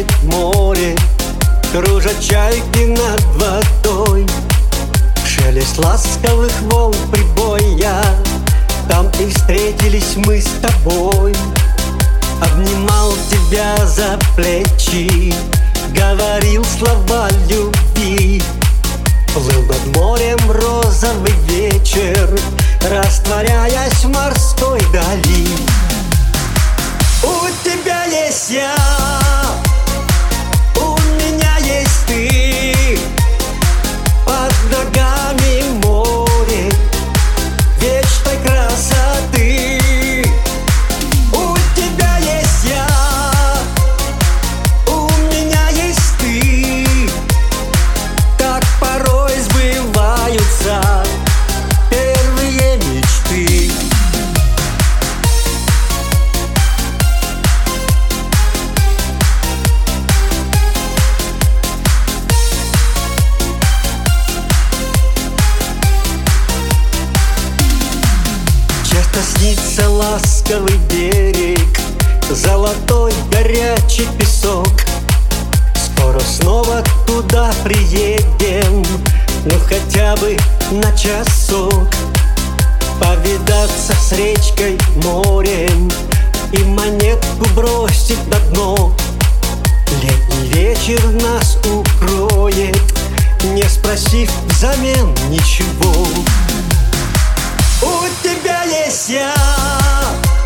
море, кружат чайки над водой. Шелест ласковых волн прибоя, там и встретились мы с тобой. Обнимал тебя за плечи, говорил слова любви. Плыл над морем розовый вечер, растворяясь в морской дали. У тебя есть я, у меня есть ты. Под ногами море вечной красоты. У тебя есть я, у меня есть ты. Так порой сбываются первые мечты. Часто снится ласковый берег, золотой горячий песок. Скоро снова туда приедем, ну хотя бы на часок. Повидаться с речкой, морем и монетку бросить на дно. Летний вечер нас укроет, не спросив взамен ничего. У тебя есть я,